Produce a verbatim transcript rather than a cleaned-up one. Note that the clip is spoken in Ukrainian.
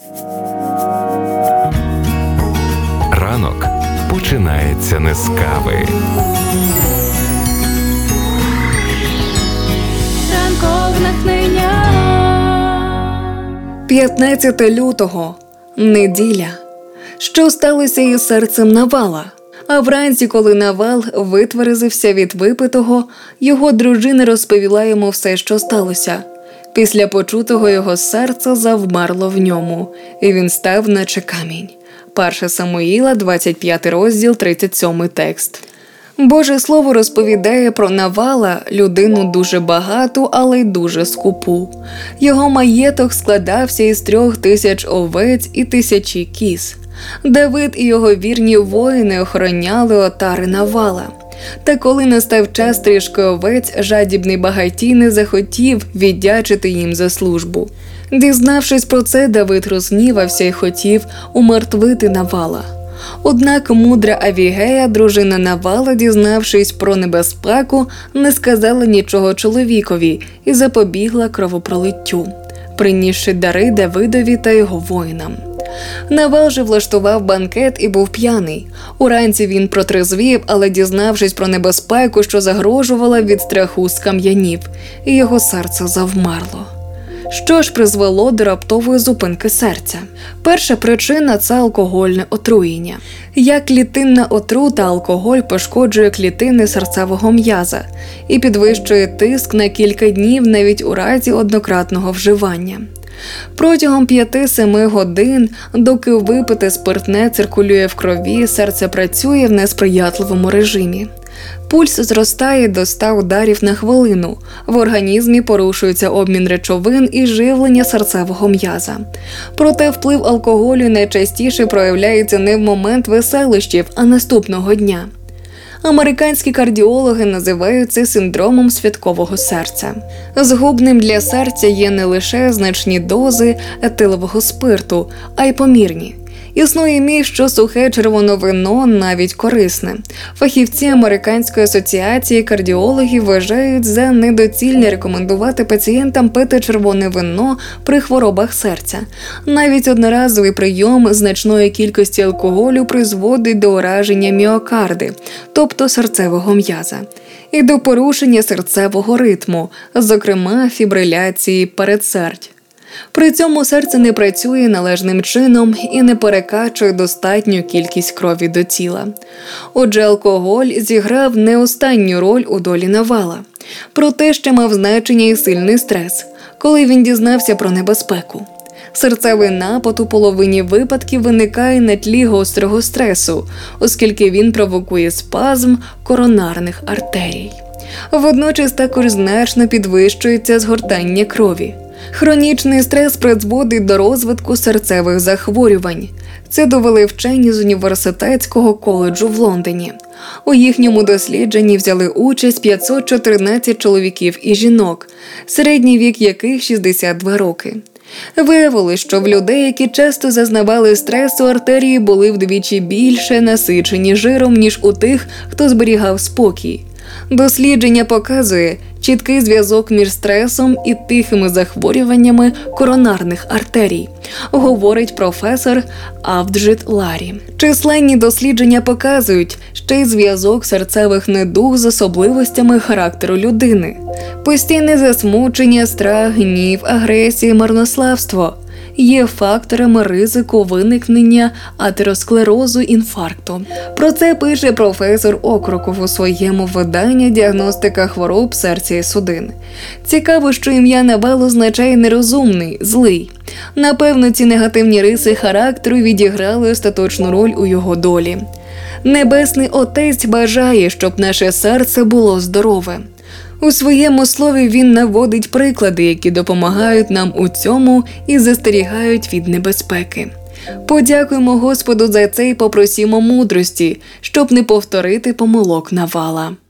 Ранок починається не з кави. п'ятнадцяте лютого. Неділя. Що сталося із серцем Навала? А вранці, коли Навал витверезився від випитого, його дружина розповіла йому все, що сталося. Після почутого його серце завмерло в ньому, і він став наче камінь. Перше Самуїла, двадцять п'ятий розділ, тридцять сьомий текст. Боже Слово розповідає про Навала, людину дуже багату, але й дуже скупу. Його маєток складався із трьох тисяч овець і тисячі кіз. Давид і його вірні воїни охороняли отари Навала. Та коли настав час трішки овець, жадібний багатій не захотів віддячити їм за службу. Дізнавшись про це, Давид розгнівався і хотів умертвити Навала. Однак мудра Авігея, дружина Навала, дізнавшись про небезпеку, не сказала нічого чоловікові і запобігла кровопролиттю, принісши дари Давидові та його воїнам. Навал же влаштував банкет і був п'яний. Уранці він протрезвів, але дізнавшись про небезпеку, що загрожувала, від страху скам'янів, і його серце завмерло. Що ж призвело до раптової зупинки серця? Перша причина – це алкогольне отруєння. Як клітинна отрута, алкоголь пошкоджує клітини серцевого м'яза і підвищує тиск на кілька днів навіть у разі однократного вживання. Протягом п'яти-семи годин, доки випите спиртне циркулює в крові, серце працює в несприятливому режимі. Пульс зростає до ста ударів на хвилину, в організмі порушується обмін речовин і живлення серцевого м'яза. Проте вплив алкоголю найчастіше проявляється не в момент веселищів, а наступного дня. Американські кардіологи називають це синдромом святкового серця. Згубним для серця є не лише значні дози етилового спирту, а й помірні. Існує міф, що сухе червоне вино навіть корисне. Фахівці Американської асоціації кардіологів вважають за недоцільне рекомендувати пацієнтам пити червоне вино при хворобах серця. Навіть одноразовий прийом значної кількості алкоголю призводить до ураження міокарди, тобто серцевого м'яза, і до порушення серцевого ритму, зокрема фібриляції передсердь. При цьому серце не працює належним чином і не перекачує достатню кількість крові до тіла. Отже, алкоголь зіграв не останню роль у долі Навала. Проте ще мав значення і сильний стрес, коли він дізнався про небезпеку. Серцевий напад у половині випадків виникає на тлі гострого стресу, оскільки він провокує спазм коронарних артерій. Водночас також значно підвищується згортання крові. Хронічний стрес призводить до розвитку серцевих захворювань. Це довели вчені з університетського коледжу в Лондоні. У їхньому дослідженні взяли участь п'ятсот чотирнадцять чоловіків і жінок, середній вік яких шістдесят два роки. Виявилось, що в людей, які часто зазнавали стресу, артерії були вдвічі більше насичені жиром, ніж у тих, хто зберігав спокій. Дослідження показує чіткий зв'язок між стресом і тихими захворюваннями коронарних артерій, говорить професор Авджит Ларі. Численні дослідження показують ще й зв'язок серцевих недуг з особливостями характеру людини. Постійне засмучення, страх, гнів, агресія, марнославство є факторами ризику виникнення атеросклерозу інфаркту. Про це пише професор Окроков у своєму виданні «Діагностика хвороб серця і судин». Цікаво, що ім'я Навал означає «нерозумний», «злий». Напевно, ці негативні риси характеру відіграли остаточну роль у його долі. Небесний Отець бажає, щоб наше серце було здорове. У своєму слові він наводить приклади, які допомагають нам у цьому і застерігають від небезпеки. Подякуємо Господу за це і попросімо мудрості, щоб не повторити помилок Навала.